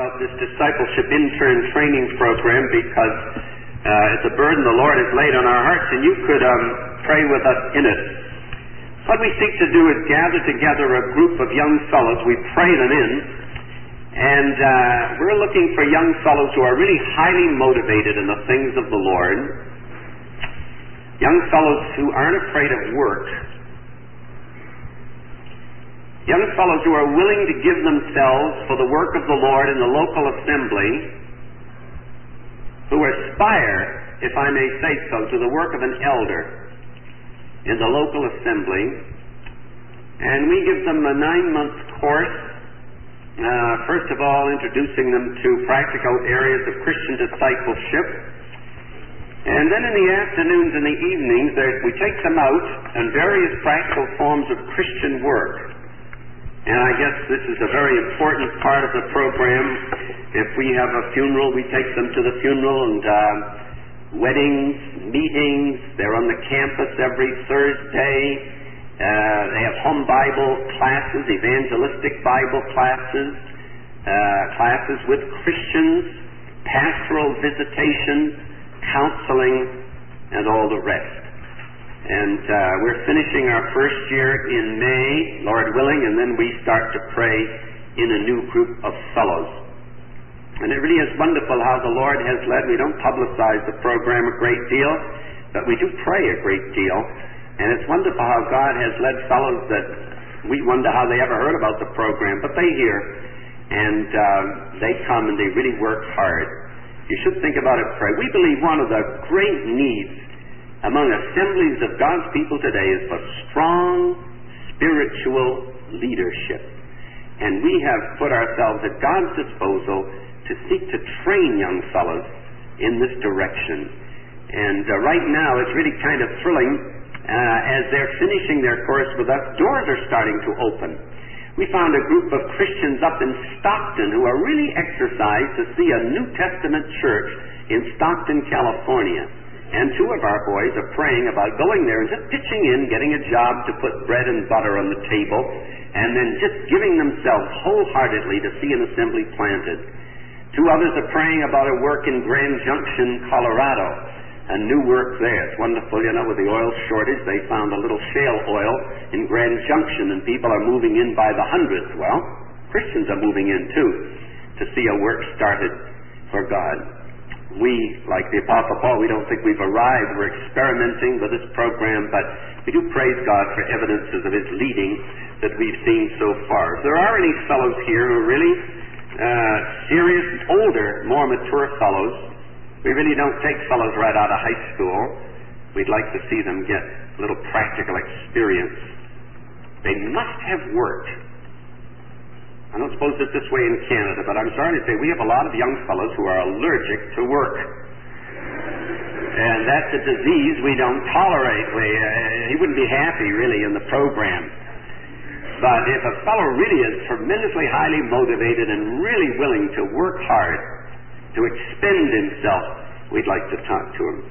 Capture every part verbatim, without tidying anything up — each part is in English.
about this discipleship intern training program because uh, it's a burden the Lord has laid on our hearts, and you could um, pray with us in it. What we seek to do is gather together a group of young fellows. We pray them in, and uh, we're looking for young fellows who are really highly motivated in the things of the Lord, young fellows who aren't afraid of work, young fellows who are willing to give themselves for the work of the Lord in the local assembly, who aspire, if I may say so, to the work of an elder in the local assembly. And we give them a nine-month course, uh, first of all introducing them to practical areas of Christian discipleship. And then in the afternoons and the evenings, we take them out on various practical forms of Christian work. And I guess this is a very important part of the program. If we have a funeral, we take them to the funeral, and uh, weddings, meetings. They're on the campus every Thursday. Uh, they have home Bible classes, evangelistic Bible classes, uh, classes with Christians, pastoral visitation, counseling, and all the rest. And uh, we're finishing our first year in May, Lord willing, and then we start to pray in a new group of fellows. And it really is wonderful how the Lord has led. We don't publicize the program a great deal, but we do pray a great deal. And it's wonderful how God has led fellows that we wonder how they ever heard about the program, but they hear, and uh, they come and they really work hard. You should think about it, pray. We believe one of the great needs among assemblies of God's people today is for strong spiritual leadership. And we have put ourselves at God's disposal to seek to train young fellows in this direction. And uh, right now it's really kind of thrilling. Uh, as they're finishing their course with us, doors are starting to open. We found a group of Christians up in Stockton who are really exercised to see a New Testament church in Stockton, California. And two of our boys are praying about going there and just pitching in, getting a job to put bread and butter on the table, and then just giving themselves wholeheartedly to see an assembly planted. Two others are praying about a work in Grand Junction, Colorado, a new work there. It's wonderful, you know, with the oil shortage, they found a little shale oil in Grand Junction, and people are moving in by the hundreds. Well, Christians are moving in too, to see a work started for God. We, like the Apostle Paul, we don't think we've arrived. We're experimenting with this program, but we do praise God for evidences of His leading that we've seen so far. If there are any fellows here who are really uh, serious, older, more mature fellows, we really don't take fellows right out of high school. We'd like to see them get a little practical experience. They must have worked. I don't suppose it's this way in Canada, but I'm sorry to say we have a lot of young fellows who are allergic to work. And that's a disease we don't tolerate. We, uh, he wouldn't be happy, really, in the program. But if a fellow really is tremendously highly motivated and really willing to work hard, to expend himself, we'd like to talk to him.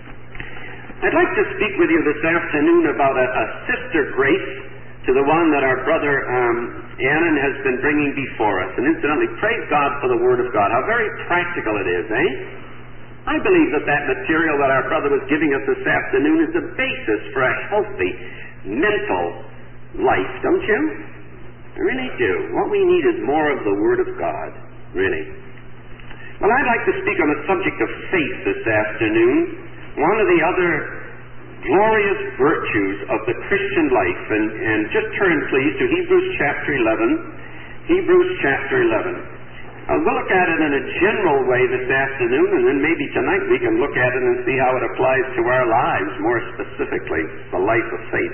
I'd like to speak with you this afternoon about a, a sister grace to the one that our brother um, Annan has been bringing before us. And incidentally, praise God for the Word of God. How very practical it is, eh? I believe that that material that our brother was giving us this afternoon is the basis for a healthy mental life, don't you? I really do. What we need is more of the Word of God, really. Well, I'd like to speak on the subject of faith this afternoon. One of the other glorious virtues of the Christian life. And, and just turn, please, to Hebrews chapter eleven. Hebrews chapter eleven. Uh, we'll look at it in a general way this afternoon, and then maybe tonight we can look at it and see how it applies to our lives, more specifically, the life of faith.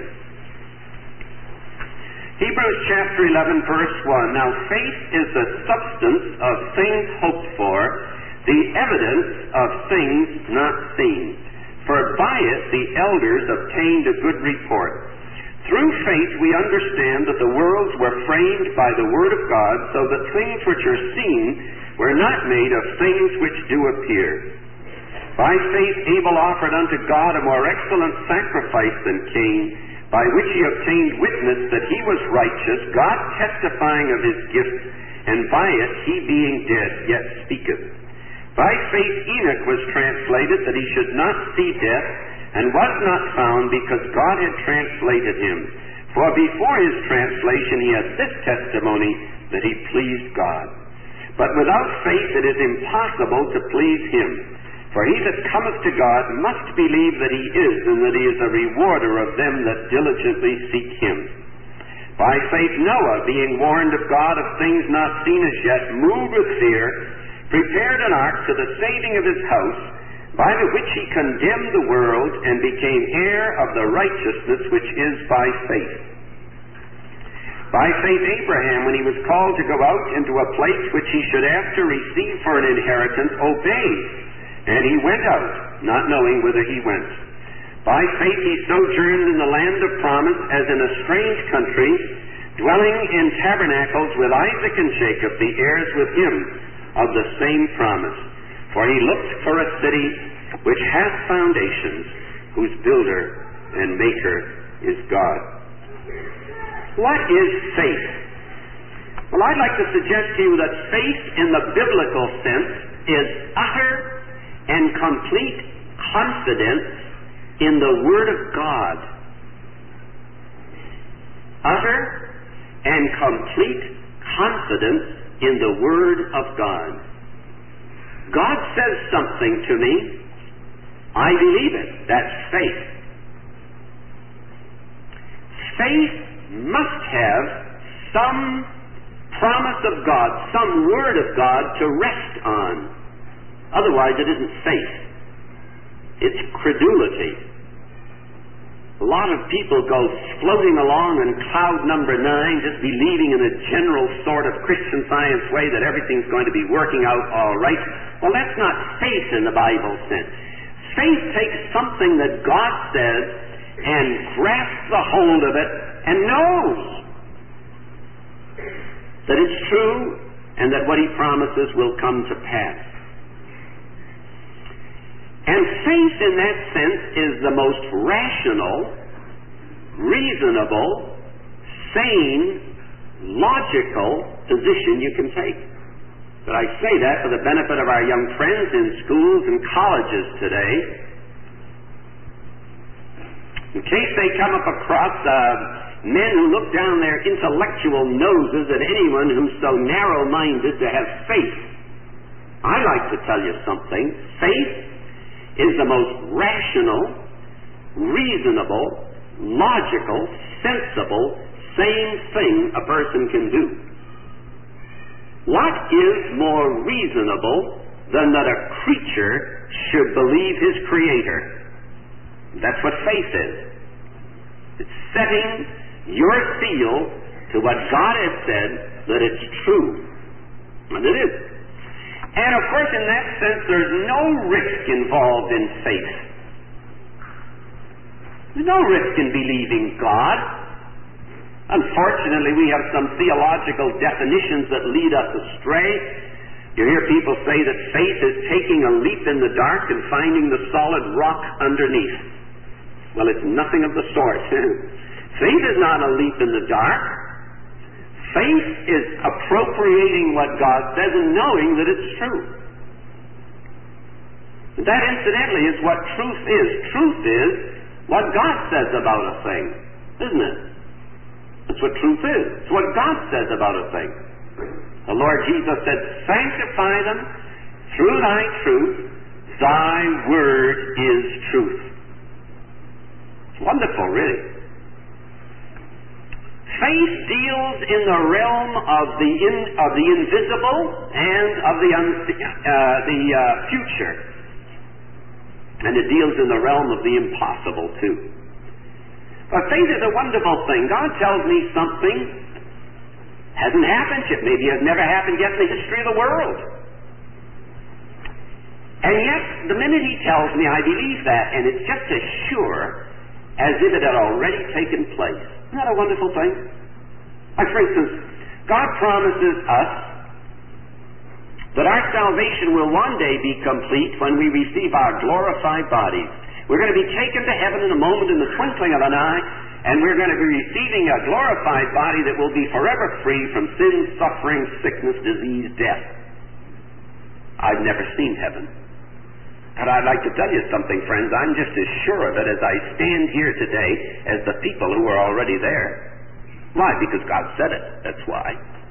Hebrews chapter eleven, verse one. Now faith is the substance of things hoped for, the evidence of things not seen. For by it the elders obtained a good report. Through faith we understand that the worlds were framed by the word of God, so that things which are seen were not made of things which do appear. By faith Abel offered unto God a more excellent sacrifice than Cain, by which he obtained witness that he was righteous, God testifying of his gift, and by it he being dead yet speaketh. By faith Enoch was translated, that he should not see death, and was not found, because God had translated him. For before his translation he had this testimony, that he pleased God. But without faith it is impossible to please him. For he that cometh to God must believe that he is, and that he is a rewarder of them that diligently seek him. By faith Noah, being warned of God of things not seen as yet, moved with fear, prepared an ark to the saving of his house, by the which he condemned the world, and became heir of the righteousness which is by faith. By faith Abraham, when he was called to go out into a place which he should after receive for an inheritance, obeyed, and he went out, not knowing whither he went. By faith he sojourned in the land of promise, as in a strange country, dwelling in tabernacles with Isaac and Jacob, the heirs with him of the same promise. For he looked for a city which hath foundations, whose builder and maker is God. What is faith? Well, I'd like to suggest to you that faith in the biblical sense is utter and complete confidence in the Word of God. Utter and complete confidence in the Word of God. God says something to me, I believe it. That's faith. Faith must have some promise of God, some word of God to rest on. Otherwise it isn't faith. It's credulity. A lot of people go floating along in cloud number nine, just believing in a general sort of Christian Science way that everything's going to be working out all right. Well, that's not faith in the Bible sense. Faith takes something that God says and grasps a hold of it and knows that it's true and that what he promises will come to pass. And faith in that sense is the most rational, reasonable, sane, logical position you can take. But I say that for the benefit of our young friends in schools and colleges today. In case they come up across uh, men who look down their intellectual noses at anyone who's so narrow-minded to have faith, I like to tell you something. Faith is the most rational, reasonable, logical, sensible, sane thing a person can do. What is more reasonable than that a creature should believe his Creator? That's what faith is. It's setting your seal to what God has said that it's true. And it is. And of course, in that sense, there's no risk involved in faith. There's no risk in believing God. Unfortunately, we have some theological definitions that lead us astray. You hear people say that faith is taking a leap in the dark and finding the solid rock underneath. Well, it's nothing of the sort. Faith is not a leap in the dark. Faith is appropriating what God says and knowing that it's true. That, incidentally, is what truth is. Truth is what God says about a thing, isn't it? That's what truth is. It's what God says about a thing. The Lord Jesus said, sanctify them through thy truth. Thy word is truth. It's wonderful, really. Faith deals in the realm of the in, of the invisible and of the un, uh, the uh, future, and it deals in the realm of the impossible too. But faith is a wonderful thing. God tells me something hasn't happened yet. Maybe has never happened yet in the history of the world. And yet, the minute He tells me, I believe that, and it's just as sure as if it had already taken place. Isn't that a wonderful thing? Like, for instance, God promises us that our salvation will one day be complete when we receive our glorified bodies. We're going to be taken to heaven in a moment, in the twinkling of an eye, and we're going to be receiving a glorified body that will be forever free from sin, suffering, sickness, disease, death. I've never seen heaven. But I'd like to tell you something, friends. I'm just as sure of it as I stand here today as the people who are already there. Why? Because God said it. That's why.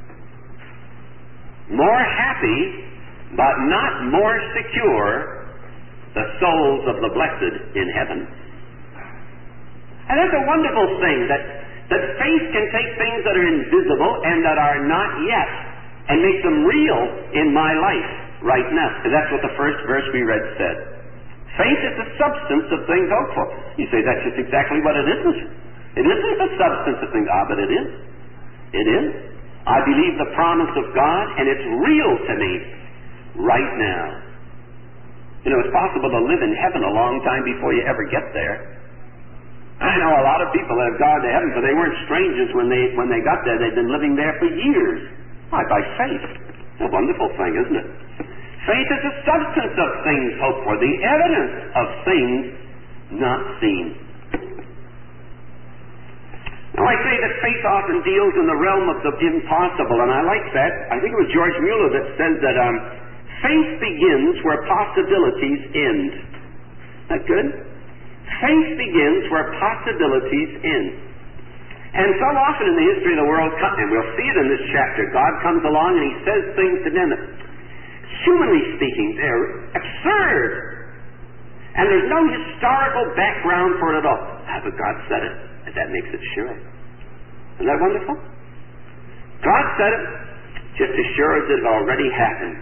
More happy, but not more secure, the souls of the blessed in heaven. And that's a wonderful thing, that, that faith can take things that are invisible and that are not yet and make them real in my life right now. And that's what the first verse we read said. Faith is the substance of things hoped for. You say, that's just exactly what it isn't. It isn't the substance of things. Ah, but it is. It is. I believe the promise of God, and it's real to me right now. You know, it's possible to live in heaven a long time before you ever get there. I know a lot of people that have gone to heaven, but they weren't strangers when they when they got there. They've been living there for years. Why? By faith. It's a wonderful thing, isn't it? Faith is the substance of things hoped for, the evidence of things not seen. Now, I say that faith often deals in the realm of the impossible, and I like that. I think it was George Mueller that says that um, faith begins where possibilities end. Isn't that good? Faith begins where possibilities end. And so often in the history of the world, and we'll see it in this chapter, God comes along and He says things to them that, humanly speaking, they're absurd. And there's no historical background for it at all. Ah, but God said it, and that makes it sure. Isn't that wonderful? God said it just as sure as it had already happened.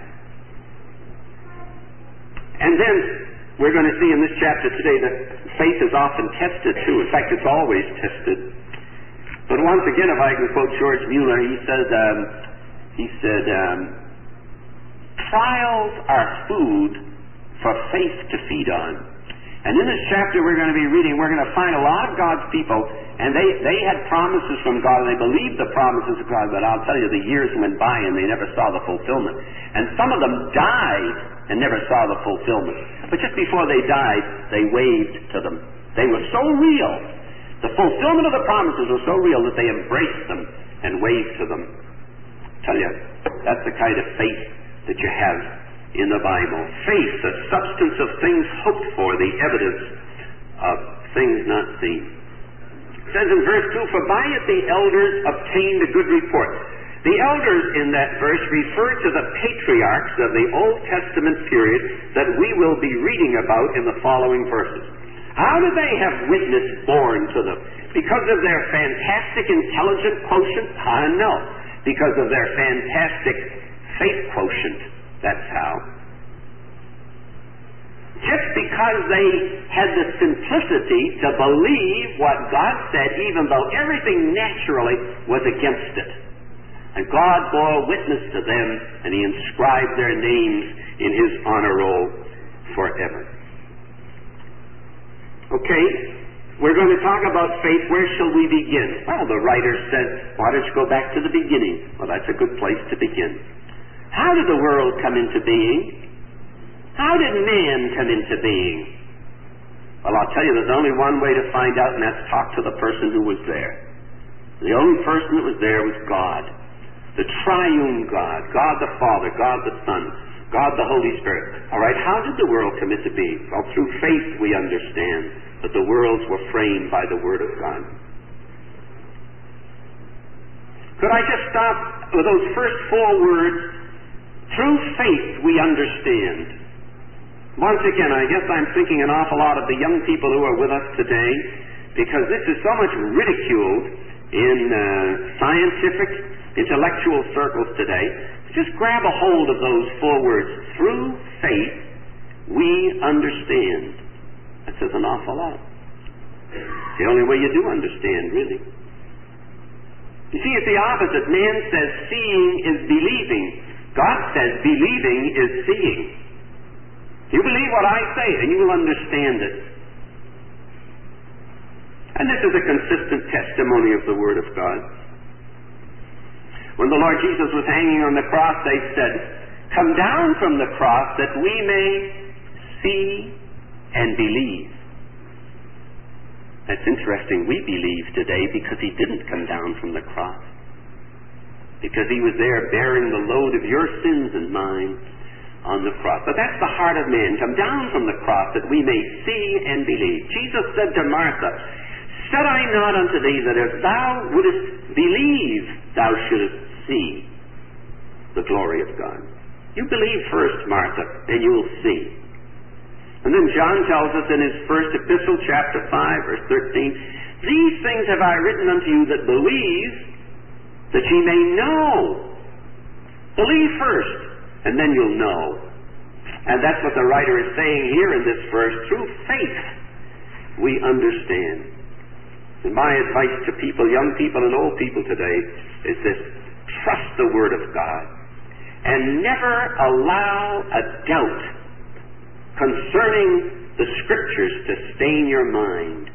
And then we're going to see in this chapter today that faith is often tested too. In fact, it's always tested. But once again, if I can quote George Mueller, he said, um, he said, um, trials are food for faith to feed on. And in this chapter we're going to be reading, we're going to find a lot of God's people, and they, they had promises from God, and they believed the promises of God, but I'll tell you, the years went by and they never saw the fulfillment. And some of them died and never saw the fulfillment. But just before they died, they waved to them. They were so real. The fulfillment of the promises was so real that they embraced them and waved to them. I tell you, that's the kind of faith that you have in the Bible. Faith, the substance of things hoped for, the evidence of things not seen. It says in verse two, for by it the elders obtained a good report. The elders in that verse refer to the patriarchs of the Old Testament period that we will be reading about in the following verses. How did they have witness borne to them? Because of their fantastic intelligent quotient? Ah, no. Because of their fantastic faith quotient. That's how. Just because they had the simplicity to believe what God said, even though everything naturally was against it. And God bore witness to them, and He inscribed their names in His honor roll forever. Okay, we're going to talk about faith. Where shall we begin? Well, the writer said, why don't you go back to the beginning? Well, that's a good place to begin. How did the world come into being? How did man come into being? Well, I'll tell you, there's only one way to find out, and that's talk to the person who was there. The only person that was there was God. The triune God. God the Father, God the Son, God the Holy Spirit. All right, how did the world come into being? Well, through faith we understand that the worlds were framed by the Word of God. Could I just stop with those first four words? Through faith we understand. Once again, I guess I'm thinking an awful lot of the young people who are with us today, because this is so much ridiculed in uh, scientific, intellectual circles today. Just grab a hold of those four words. Through faith we understand. That says an awful lot. It's the only way you do understand, really. You see, it's the opposite. Man says seeing is believing. God says believing is seeing. You believe what I say, and you will understand it. And this is a consistent testimony of the Word of God. When the Lord Jesus was hanging on the cross, they said, come down from the cross that we may see and believe. That's interesting. We believe today because he didn't come down from the cross. Because he was there bearing the load of your sins and mine on the cross. But that's the heart of man. Come down from the cross that we may see and believe. Jesus said to Martha, said I not unto thee that if thou wouldest believe, thou shouldest see the glory of God. You believe first, Martha, and you'll see. And then John tells us in his first epistle, chapter five, verse thirteen, these things have I written unto you that believe, that ye may know. Believe first, and then you'll know. And that's what the writer is saying here in this verse. Through faith, we understand. And my advice to people, young people and old people today, is this: trust the Word of God, and never allow a doubt concerning the Scriptures to stain your mind.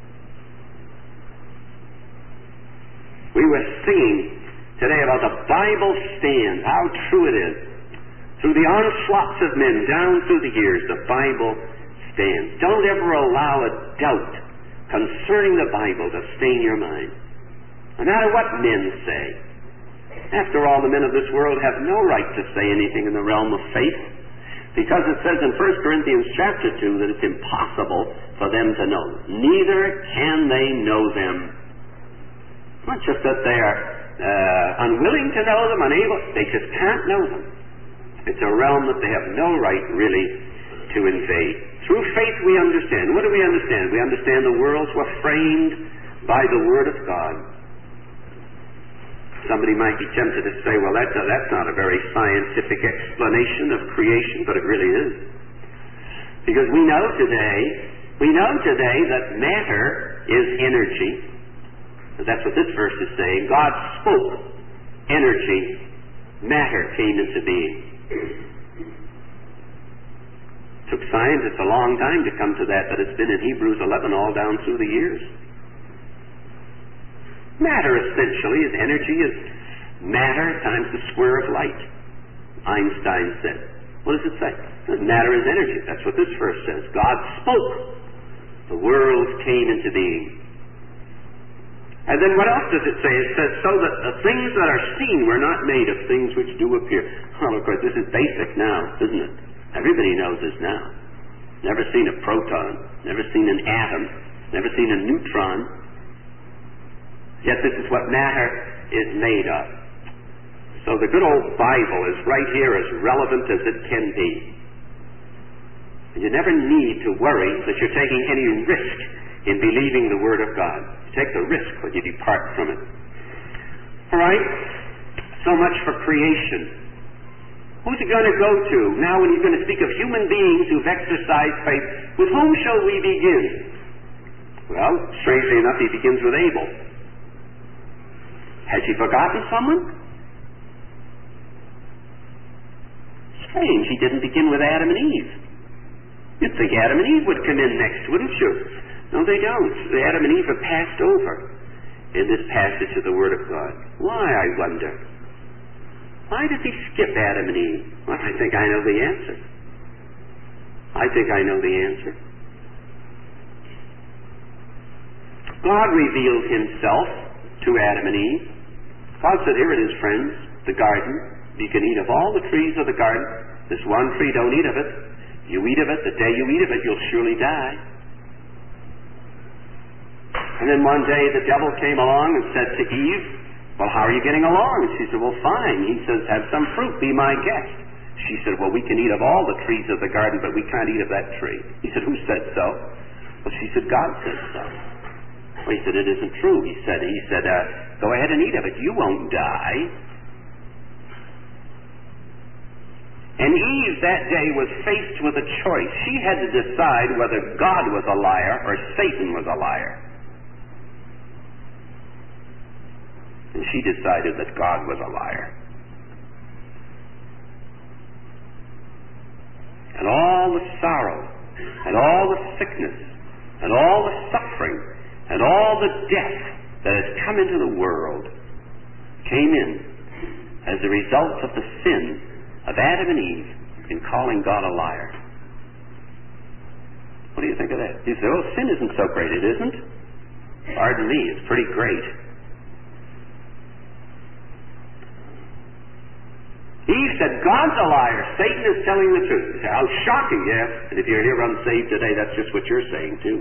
We were singing today about the Bible stands, how true it is. Through the onslaughts of men, down through the years, the Bible stands. Don't ever allow a doubt concerning the Bible to stain your mind. No matter what men say. After all, the men of this world have no right to say anything in the realm of faith, because it says in First Corinthians chapter two that it's impossible for them to know. Neither can they know them. Not just that they are uh, unwilling to know them, unable, they just can't know them. It's a realm that they have no right really to invade. Through faith we understand. What do we understand? We understand the worlds were framed by the Word of God. Somebody might be tempted to say, well, that's, a, that's not a very scientific explanation of creation, but it really is. Because we know today, we know today that matter is energy. That's what this verse is saying. God spoke energy. Matter came into being. It took scientists a long time to come to that, but it's been in Hebrews eleven all down through the years. Matter essentially is energy, is matter times the square of light. Einstein said. What does it say? Matter is energy. That's what this verse says. God spoke. The world came into being. And then what else does it say? It says, so that the things that are seen were not made of things which do appear. Well, of course, this is basic now, isn't it? Everybody knows this now. Never seen a proton, never seen an atom, never seen a neutron. Yet this is what matter is made of. So the good old Bible is right here as relevant as it can be. And you never need to worry that you're taking any risk in believing the Word of God. You take the risk when you depart from it. All right? So much for creation. Who's it going to go to? Now when he's going to speak of human beings who've exercised faith, with whom shall we begin? Well, strangely enough, he begins with Abel. Has he forgotten someone? Strange, he didn't begin with Adam and Eve. You'd think Adam and Eve would come in next, wouldn't you? No, they don't. Adam and Eve are passed over in this passage of the Word of God. Why, I wonder? Why did he skip Adam and Eve? Well, I think I know the answer. I think I know the answer. God revealed himself to Adam and Eve. God said, here it is, friends, the garden. You can eat of all the trees of the garden. This one tree, don't eat of it. You eat of it, the day you eat of it, you'll surely die. And then one day the devil came along and said to Eve, well, how are you getting along? And she said, well, fine. He says, have some fruit, be my guest. She said, well, we can eat of all the trees of the garden, but we can't eat of that tree. He said, who said so? Well, she said, God said so. Well, he said, it isn't true. He said, he said, uh, go ahead and eat of it. You won't die. And Eve that day was faced with a choice. She had to decide whether God was a liar or Satan was a liar. And she decided that God was a liar. And all the sorrow, and all the sickness, and all the suffering, and all the death that has come into the world came in as a result of the sin of Adam and Eve in calling God a liar. What do you think of that? You say, oh, sin isn't so great. It isn't. Pardon me, it's pretty great. Eve said, God's a liar. Satan is telling the truth. You say, how shocking, yes. And if you're here unsaved today, that's just what you're saying, too.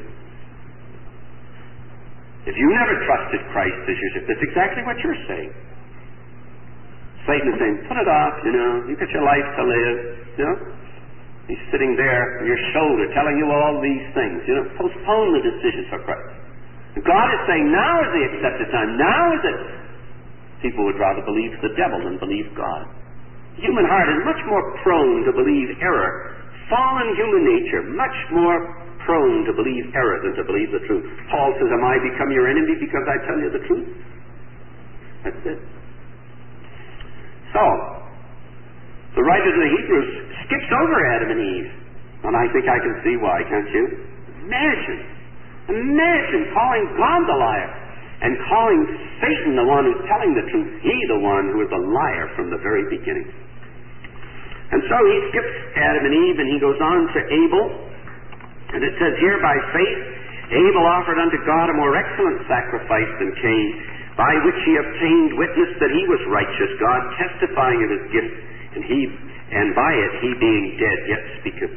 If you never trusted Christ as your Savior, that's exactly what you're saying. Satan is saying, put it off, you know, you've got your life to live, you know. He's sitting there on your shoulder telling you all these things, you know, postpone the decision for Christ. And God is saying, now is the accepted time, now is it. People would rather believe the devil than believe God. The human heart is much more prone to believe error. Fallen human nature, much more prone to believe error than to believe the truth. Paul says, am I become your enemy because I tell you the truth? That's it. So, the writer to the Hebrews skips over Adam and Eve. And I think I can see why, can't you? Imagine. Imagine calling God the liar and calling Satan the one who's telling the truth. He the one who is a liar from the very beginning. And so he skips Adam and Eve and he goes on to Abel. And it says here, by faith, Abel offered unto God a more excellent sacrifice than Cain, by which he obtained witness that he was righteous, God testifying of his gift, and he, and by it he being dead yet speaketh.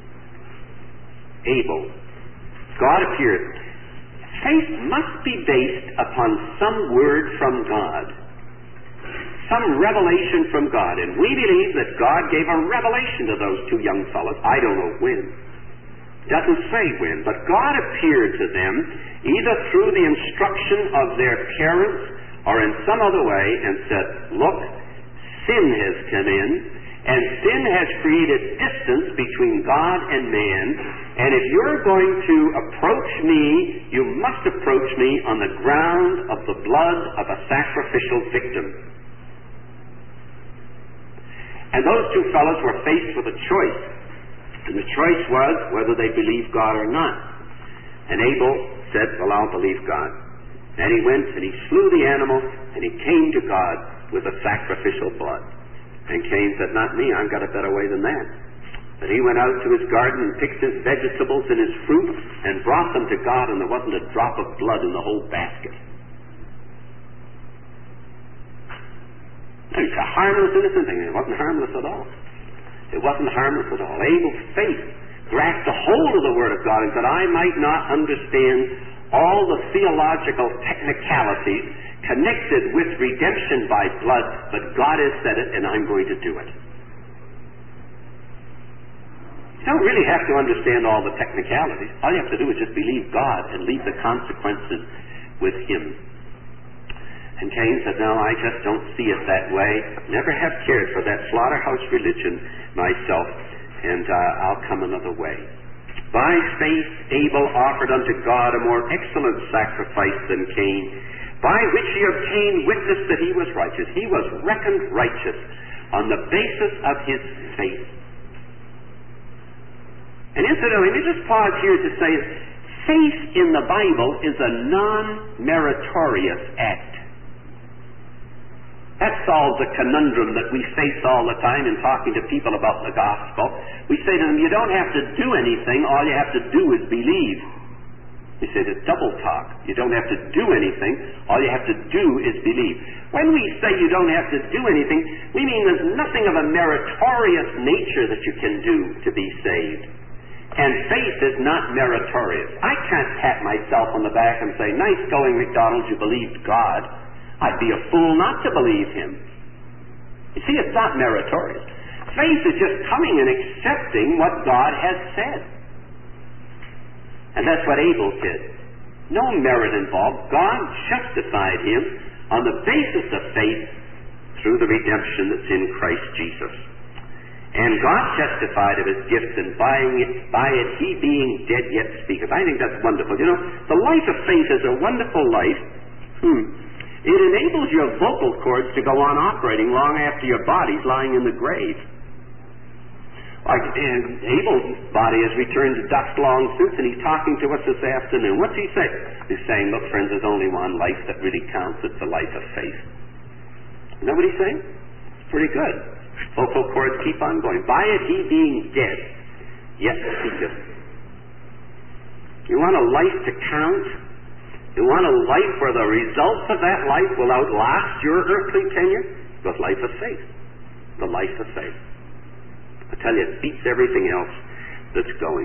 Abel. God appeared. Faith must be based upon some word from God, some revelation from God, and we believe that God gave a revelation to those two young fellows. I don't know when. Doesn't say when, but God appeared to them either through the instruction of their parents or in some other way and said, look, sin has come in, and sin has created distance between God and man, and if you're going to approach me, you must approach me on the ground of the blood of a sacrificial victim. And those two fellows were faced with a choice. And the choice was whether they believed God or not. And Abel said, well, I'll believe God. And he went and he slew the animal and he came to God with a sacrificial blood. And Cain said, not me, I've got a better way than that. But he went out to his garden and picked his vegetables and his fruit and brought them to God, and there wasn't a drop of blood in the whole basket. It's a harmless, innocent thing. It wasn't harmless at all. It wasn't harmless at all. Abel's faith grasped a hold of the Word of God and said, I might not understand all the theological technicalities connected with redemption by blood, but God has said it and I'm going to do it. You don't really have to understand all the technicalities. All you have to do is just believe God and leave the consequences with Him. And Cain said, no, I just don't see it that way. Never have cared for that slaughterhouse religion myself, and uh, I'll come another way. By faith Abel offered unto God a more excellent sacrifice than Cain, by which he obtained witness that he was righteous. He was reckoned righteous on the basis of his faith. And incidentally, let me just pause here to say, faith in the Bible is a non-meritorious act. That solves a conundrum that we face all the time in talking to people about the gospel. We say to them, you don't have to do anything, all you have to do is believe. We say it's double talk. You don't have to do anything, all you have to do is believe. When we say you don't have to do anything, we mean there's nothing of a meritorious nature that you can do to be saved. And faith is not meritorious. I can't pat myself on the back and say, nice going, McDonald, you believed God. I'd be a fool not to believe Him. You see, it's not meritorious. Faith is just coming and accepting what God has said. And that's what Abel did. No merit involved. God justified him on the basis of faith through the redemption that's in Christ Jesus. And God testified of His gift, and by it, by it He being dead yet speaketh. I think that's wonderful. You know, the life of faith is a wonderful life. Hmm. It enables your vocal cords to go on operating long after your body's lying in the grave. Like and Abel's body has returned to dust-long suits, and he's talking to us this afternoon. What's he saying? He's saying, look, friends, there's only one life that really counts. It's the life of faith. You know what he's saying? It's pretty good. Vocal cords keep on going. By it he being dead, yet speaketh. You want a life to count? You want a life where the results of that life will outlast your earthly tenure? The life of faith. The life of faith. I tell you, it beats everything else that's going.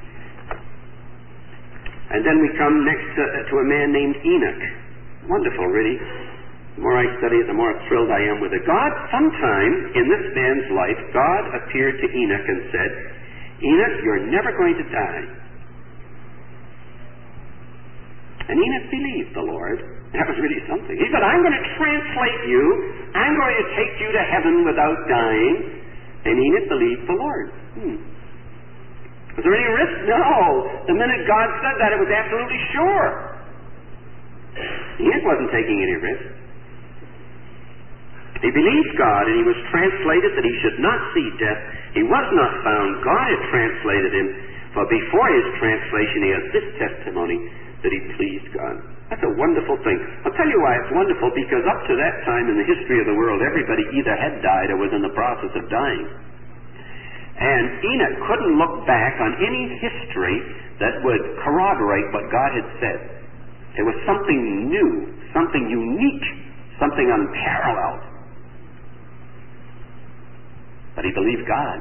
And then we come next to, to a man named Enoch. Wonderful, really. The more I study it, the more thrilled I am with it. God, sometime in this man's life, God appeared to Enoch and said, Enoch, you're never going to die. And Enoch believed the Lord. That was really something. He said, I'm going to translate you. I'm going to take you to heaven without dying. And Enoch believed the Lord. Hmm. Was there any risk? No. The minute God said that, it was absolutely sure. Enoch wasn't taking any risk. He believed God, and he was translated that he should not see death. He was not found. God had translated him. For before his translation, he had this testimony that he pleased God. That's a wonderful thing. I'll tell you why it's wonderful, because up to that time in the history of the world, everybody either had died or was in the process of dying. And Enoch couldn't look back on any history that would corroborate what God had said. It was something new, something unique, something unparalleled. But he believed God.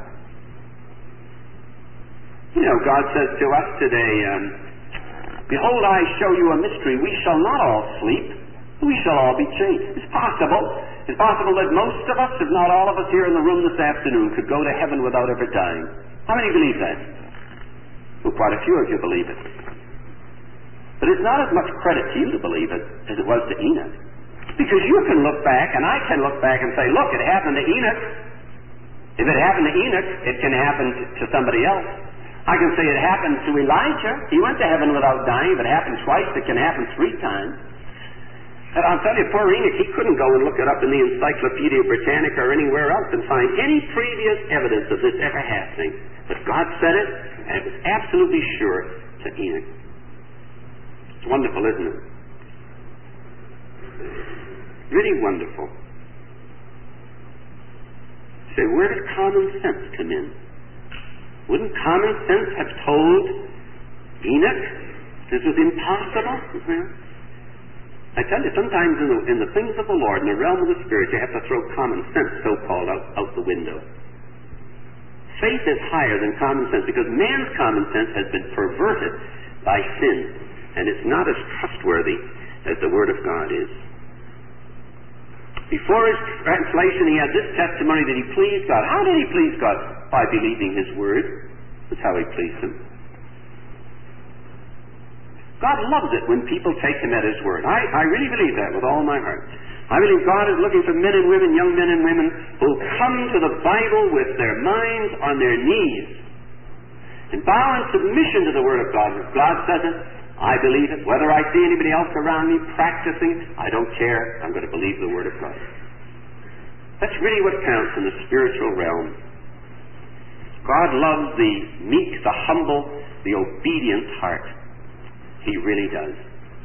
You know, God says to us today, um, Behold, I show you a mystery. We shall not all sleep. We shall all be changed. It's possible. It's possible that most of us, if not all of us here in the room this afternoon, could go to heaven without ever dying. How many believe that? Well, quite a few of you believe it. But it's not as much credit to you to believe it as it was to Enoch. Because you can look back, and I can look back and say, look, it happened to Enoch. If it happened to Enoch, it can happen to somebody else. I can say it happened to Elijah. He went to heaven without dying. If it happened twice, it can happen three times. And I'll tell you, poor Enoch, he couldn't go and look it up in the Encyclopedia Britannica or anywhere else and find any previous evidence of this ever happening. But God said it, and it was absolutely sure to Enoch. It's wonderful, isn't it? Really wonderful. Say, where does common sense come in? Wouldn't common sense have told Enoch this was impossible? I tell you, sometimes in the, in the things of the Lord, in the realm of the Spirit, you have to throw common sense, so-called, out, out the window. Faith is higher than common sense, because man's common sense has been perverted by sin, and it's not as trustworthy as the Word of God is. Before his translation, he had this testimony that he pleased God. How did he please God? By believing his word. That's how he pleased him. God loves it when people take him at his word. I, I really believe that with all my heart. I believe God is looking for men and women, young men and women, who come to the Bible with their minds on their knees and bow in submission to the Word of God. If God says it, I believe it. Whether I see anybody else around me practicing, I don't care. I'm going to believe the Word of God. That's really what counts in the spiritual realm. God loves the meek, the humble, the obedient heart. He really does.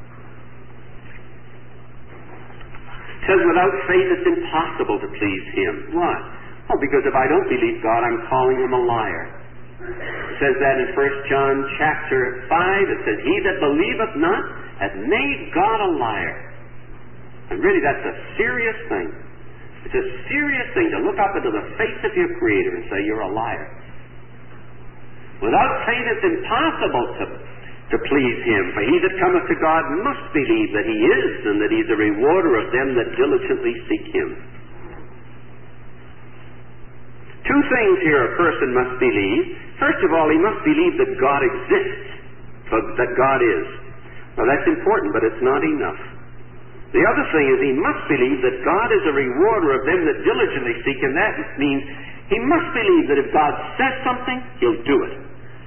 It says without faith it's impossible to please Him. Why? Oh, because if I don't believe God, I'm calling Him a liar. It says that in First John chapter five. It says, He that believeth not hath made God a liar. And really that's a serious thing. It's a serious thing to look up into the face of your Creator and say, you're a liar. Without faith it's impossible to, to please Him. For he that cometh to God must believe that He is, and that He's a rewarder of them that diligently seek Him. Two things here a person must believe. First of all, he must believe that God exists, that God is. Now that's important, but it's not enough. The other thing is he must believe that God is a rewarder of them that diligently seek Him. That means he must believe that if God says something, He'll do it.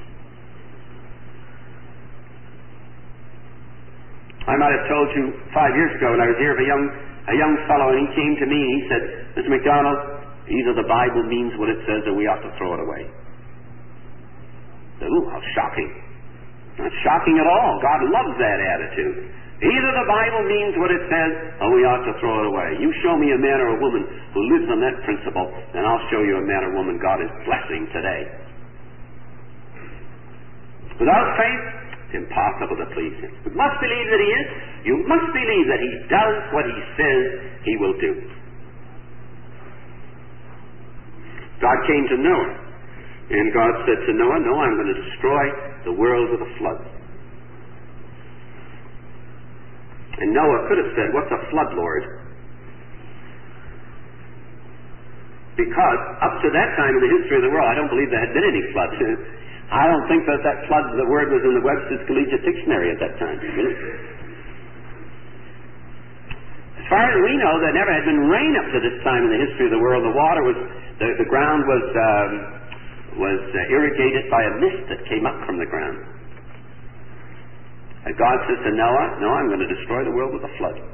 I might have told you five years ago when I was here of a young, a young fellow, and he came to me and he said, Mister McDonald, either the Bible means what it says or we ought to throw it away. I said, ooh, how shocking. Not shocking at all. God loves that attitude. Either the Bible means what it says or we ought to throw it away. You show me a man or a woman who lives on that principle, and I'll show you a man or woman God is blessing today. Without faith, impossible to please him. You must believe that he is. You must believe that he does what he says he will do. God came to Noah, and God said to Noah, no, I'm going to destroy the world with a flood. And Noah could have said, what's a flood, Lord? Because up to that time in the history of the world, I don't believe there had been any flood. I don't think that that flood, the word was in the Webster's Collegiate Dictionary at that time. Really. As far as we know, there never had been rain up to this time in the history of the world. The water was, the, the ground was um, was uh, irrigated by a mist that came up from the ground. And God says to Noah, no, I'm going to destroy the world with a flood.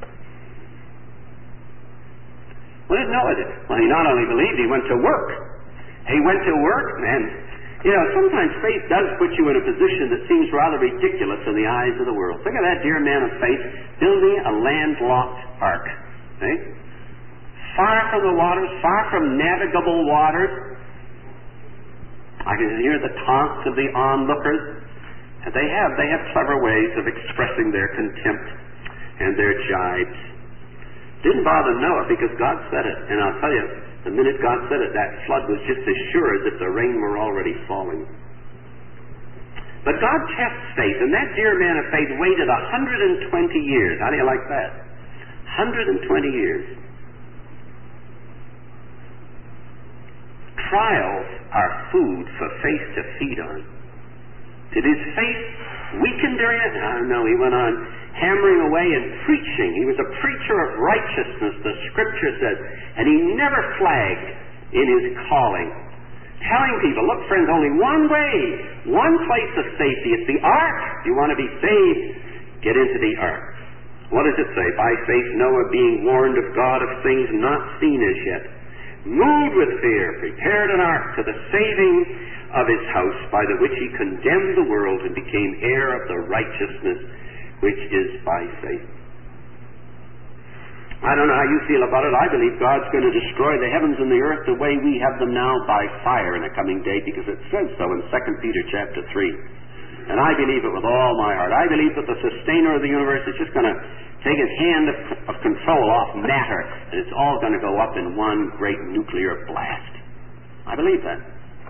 What did Noah do? Well, he not only believed, he went to work. He went to work, and, you know, sometimes faith does put you in a position that seems rather ridiculous in the eyes of the world. Think of that dear man of faith building a landlocked ark. Right? Far from the waters, far from navigable waters. I can hear the taunts of the onlookers. And they have, they have clever ways of expressing their contempt and their jibes. Didn't bother Noah because God said it. And I'll tell you, the minute God said it, that flood was just as sure as if the rain were already falling. But God tests faith, and that dear man of faith waited one hundred twenty years. How do you like that? one hundred twenty years. Trials are food for faith to feed on. Did his faith weaken during it? Oh, no, he went on hammering away and preaching. He was a preacher of righteousness, the Scripture says, and he never flagged in his calling. Telling people, look, friends, only one way, one place of safety. It's the ark. You want to be saved, get into the ark. What does it say? By faith, Noah, being warned of God of things not seen as yet, moved with fear, prepared an ark to the saving of his house, by the which he condemned the world and became heir of the righteousness which is by faith. I don't know how you feel about it. I believe God's going to destroy the heavens and the earth the way we have them now by fire in a coming day, because it says so in Second Peter chapter three. And I believe it with all my heart. I believe that the sustainer of the universe is just going to take his hand of, of control off matter, and it's all going to go up in one great nuclear blast. I believe that.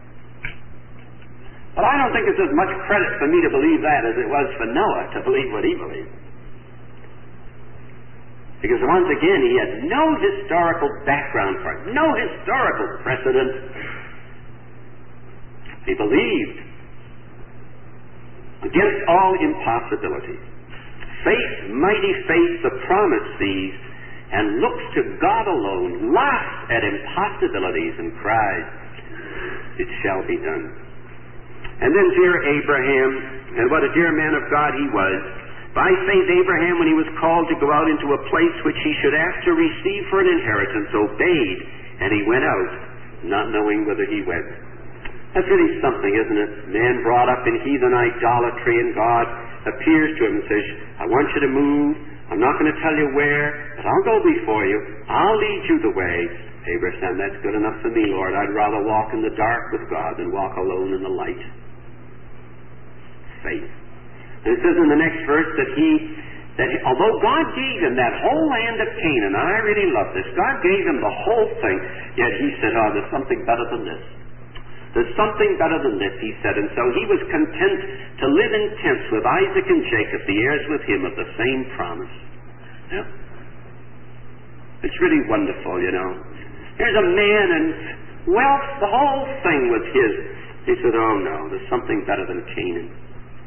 But I don't think it's as much credit for me to believe that as it was for Noah to believe what he believed. Because once again, he had no historical background for it, no historical precedent. He believed against all impossibility. Faith, mighty faith, the promise sees, and looks to God alone, laughs at impossibilities, and cries, it shall be done. And then dear Abraham, and what a dear man of God he was. By faith Abraham, when he was called to go out into a place which he should after receive for an inheritance, obeyed, and he went out, not knowing whither he went. That's really something, isn't it? Man brought up in heathen idolatry, and God appears to him and says, I want you to move. I'm not going to tell you where, but I'll go before you. I'll lead you the way. Abraham, that's good enough for me, Lord. I'd rather walk in the dark with God than walk alone in the light. Faith. And it says in the next verse that he, that he, although God gave him that whole land of Canaan, and I really love this, God gave him the whole thing, yet he said, oh, there's something better than this. There's something better than this, he said, and so he was content to live in tents with Isaac and Jacob, the heirs with him of the same promise. Yeah. It's really wonderful, you know. Here's a man, and wealth, the whole thing was his. He said, oh no, there's something better than Canaan.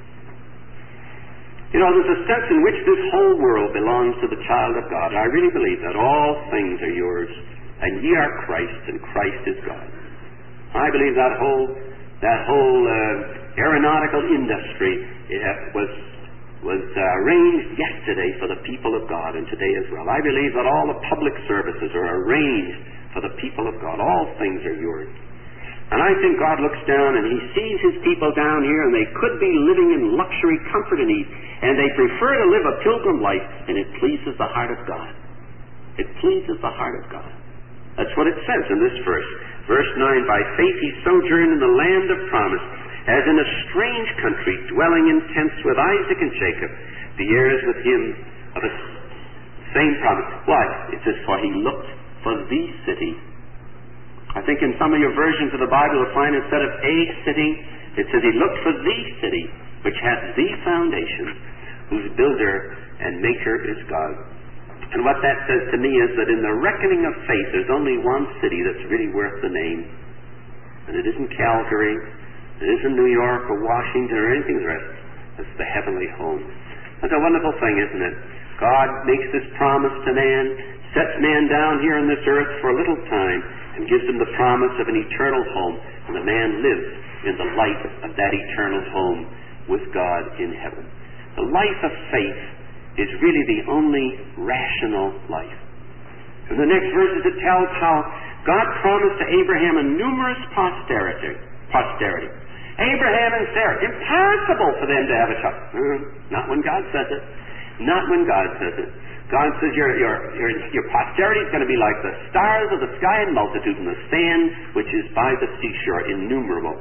You know, there's a sense in which this whole world belongs to the child of God. I really believe that all things are yours, and ye are Christ, and Christ is God. I believe that whole that whole uh, aeronautical industry it was was uh, arranged yesterday for the people of God, and today as well. I believe that all the public services are arranged for the people of God. All things are yours. And I think God looks down and he sees his people down here, and they could be living in luxury, comfort, and ease, and they prefer to live a pilgrim life, and it pleases the heart of God. It pleases the heart of God. That's what it says in this verse. Verse nine, by faith he sojourned in the land of promise, as in a strange country, dwelling in tents with Isaac and Jacob, the heirs with him of the same promise. Why? It says, for he looked for the city. I think in some of your versions of the Bible you'll find instead of a city, it says he looked for the city, which has the foundation, whose builder and maker is God. And what that says to me is that in the reckoning of faith, there's only one city that's really worth the name. And it isn't Calgary, it isn't New York or Washington or anything the rest. It's the heavenly home. That's a wonderful thing, isn't it? God makes this promise to man, sets man down here on this earth for a little time, and gives him the promise of an eternal home. And the man lives in the light of that eternal home with God in heaven. The life of faith is really the only rational life. In the next verses it tells how God promised to Abraham a numerous posterity. posterity. Abraham and Sarah, impossible for them to have a child. Mm, not when God says it. Not when God says it. God says your, your, your, your posterity is going to be like the stars of the sky in multitude and the sand which is by the seashore, innumerable.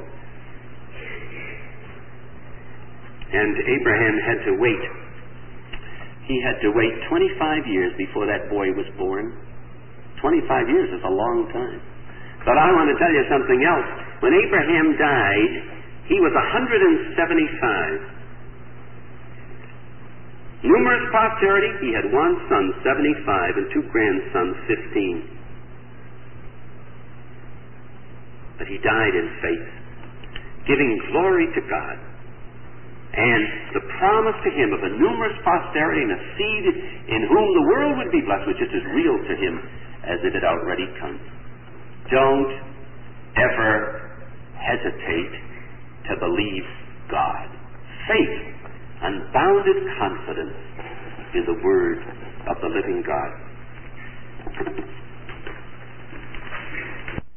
And Abraham had to wait. He had to wait twenty-five years before that boy was born. twenty-five years is a long time. But I want to tell you something else. When Abraham died, he was one hundred seventy-five. Numerous posterity, he had one son, seventy-five, and two grandsons, fifteen. But he died in faith, giving glory to God. And the promise to him of a numerous posterity and a seed in whom the world would be blessed, which is as real to him as if it already come. Don't ever hesitate to believe God. Faith, unbounded confidence in the Word of the living God.